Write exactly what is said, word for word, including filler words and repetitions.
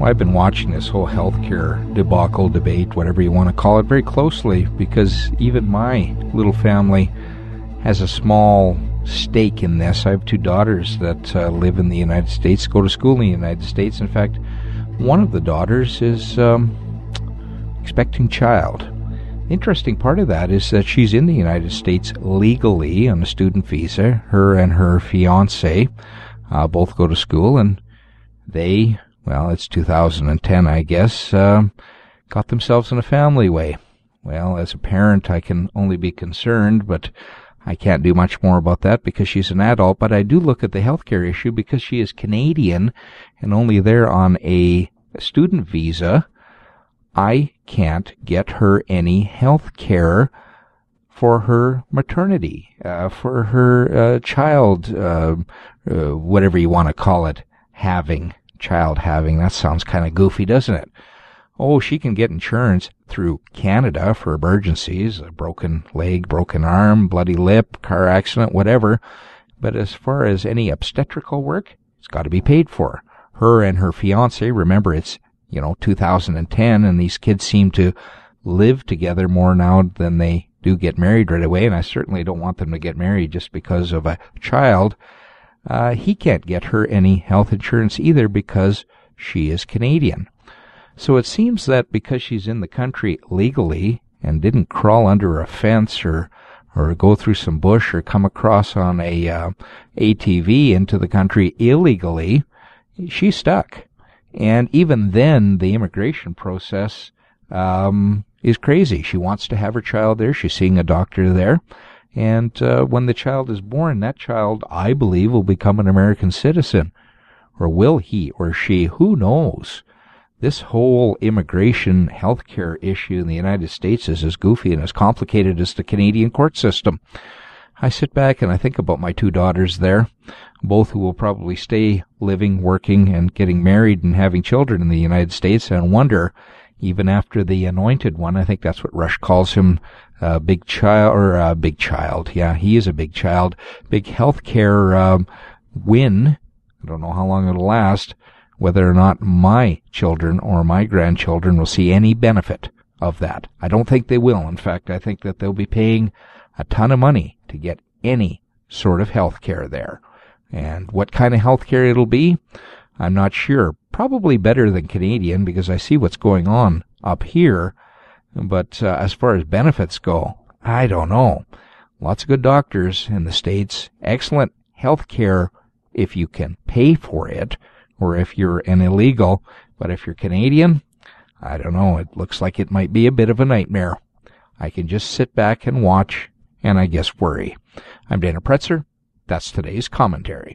Well, I've been watching this whole healthcare debacle, debate, whatever you want to call it, very closely, because even my little family has a small stake in this. I have two daughters that uh, live in the United States, go to school in the United States. In fact, one of the daughters is um, expecting child. The interesting part of that is that she's in the United States legally on a student visa. Her and her fiance uh, both go to school, and they, well, it's two thousand ten, I guess, uh, got themselves in a family way. Well, as a parent, I can only be concerned, but I can't do much more about that because she's an adult. But I do look at the healthcare issue because she is Canadian and only there on a student visa. I can't get her any health care for her maternity, uh, for her uh, child, uh, uh, whatever you want to call it, having, child having. That sounds kind of goofy, doesn't it? Oh, she can get insurance through Canada for emergencies, a broken leg, broken arm, bloody lip, car accident, whatever. But as far as any obstetrical work, it's got to be paid for. Her and her fiance, remember it's, you know, two thousand ten, and these kids seem to live together more now than they do get married right away, and I certainly don't want them to get married just because of a child. Uh, he can't get her any health insurance either because she is Canadian. So it seems that because she's in the country legally and didn't crawl under a fence or or go through some bush or come across on a uh, A T V into the country illegally, she's stuck. And even then, the immigration process um, is crazy. She wants to have her child there. She's seeing a doctor there. And uh, when the child is born, that child, I believe, will become an American citizen. Or will he or she? Who knows? This whole immigration healthcare issue in the United States is as goofy and as complicated as the Canadian court system. I sit back and I think about my two daughters there, both who will probably stay living, working, and getting married and having children in the United States, and wonder, even after the anointed one, I think that's what Rush calls him, uh, big child, or uh, big child, yeah, he is a big child, big healthcare um, win, I don't know how long it'll last, whether or not my children or my grandchildren will see any benefit of that. I don't think they will. In fact, I think that they'll be paying a ton of money to get any sort of health care there. And what kind of health care it'll be, I'm not sure. Probably better than Canadian because I see what's going on up here. But uh, as far as benefits go, I don't know. Lots of good doctors in the States. Excellent health care if you can pay for it or if you're an illegal. But if you're Canadian, I don't know. It looks like it might be a bit of a nightmare. I can just sit back and watch and I guess worry. I'm Dana Pretzer. That's today's commentary.